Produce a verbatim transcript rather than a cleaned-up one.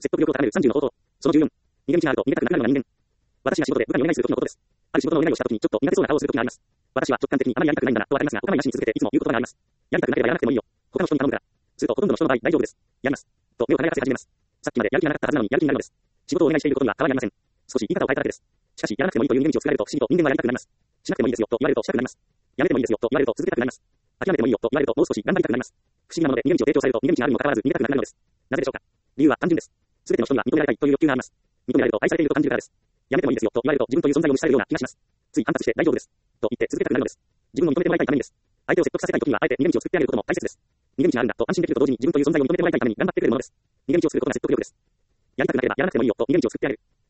説得力を高めるさんじゅうの方法。そのじゅうよん。逃げ道があると逃げたくなくなるのが人間。私が仕事で部下にお願いする時のことです。ある仕事のお願いをした時にちょっと苦手そうな顔をする時があります。私は直感的にあまりやりたくないんだなとは考えますが、お構いなしに続けていつも言うことがあります。やりたくなければやらなくてもいいよ。他の人に頼むから。するとほとんどの人の場合大丈夫です。やります。と目を輝かせ始めます。さっきまでやる気がなかったはずなのにやる気になるのです。仕事をお願いしていることには変わりありません。少し言い方を変えただけです。しかし、やらなくてもいいという逃げ道を作られると不思議と人間はやりたくなります。しなくてもいいですよと言われるとしたくなります。やめてもいいですよと言われると続けたくなります。諦めてもいいよと言われるともう少し頑張りたくなります。不思議なもので逃げ道を提供されると逃げ道があるにもかかわらず逃げたくなるのです。なぜでしょうか。理由は単純です。すべての人には認められたいという欲求があります。認められると愛されていると感じるからです。やめてもいいですよと言われると自分という存在を無視されるような気がします。つい反発して大丈夫です。と言って続けたくなるのです。自分を認めてもらいたいためにです。相手を説得させたいときにはあえて逃げ道を作ってあげることも大切です。逃げ道があるんだと安心できると同時に自分という存在を認めてもらいたいために頑張ってくれるものです。逃げ道を作ることが説得力です。やりたくなければやらなくてもいいよと逃げ道を作ってあげる。